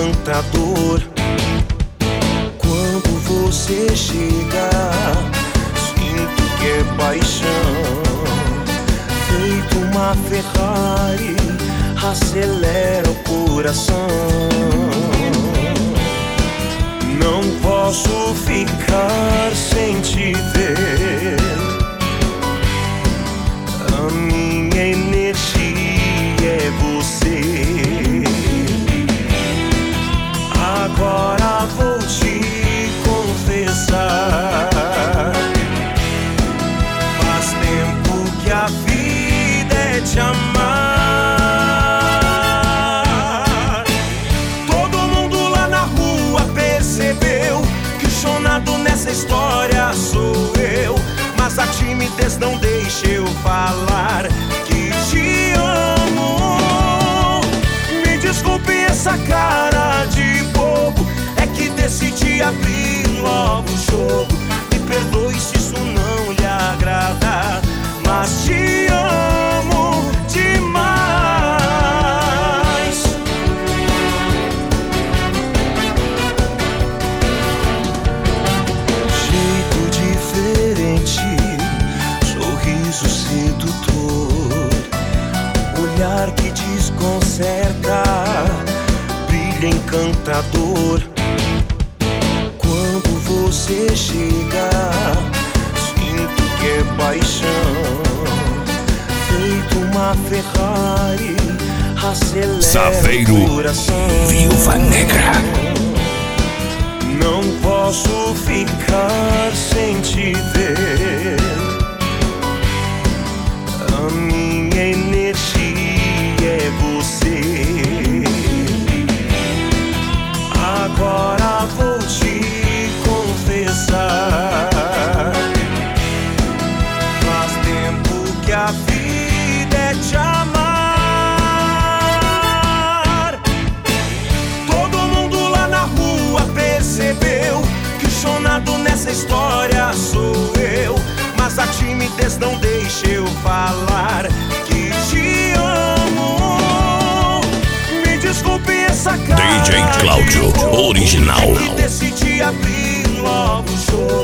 encantador. Quando você chega, sinto que é paixão. Feito uma Ferrari, acelera o coração. Não posso ficar sem te ver. A minha energia é você. Agora vou te confessar. Faz tempo que a vida é te amar. Todo mundo lá na rua percebeu que o chonado nessa história sou eu. Mas a timidez não deixa eu falar que te amo. Me desculpe essa cara de bobo, é que decidi abrir logo o jogo. Me perdoe se isso não lhe agrada, mas te amo demais. Jeito diferente, sorriso sedutor, olhar que desconcerta, brilho encantador. Quando você chega, sinto que é paixão. Feito uma Ferrari, acelera Saveiro, o coração. Viúva Negra. Não posso ficar sem te ver. A minha energia é você. Agora vou te confessar. Faz tempo que a vida é te amar. Todo mundo lá na rua percebeu que o chonado nessa história sou eu. Mas a timidez não deixa eu falar que te amo. Me desculpe essa cara DJ Cláudio, original. é que decidi abrir logo o jogo.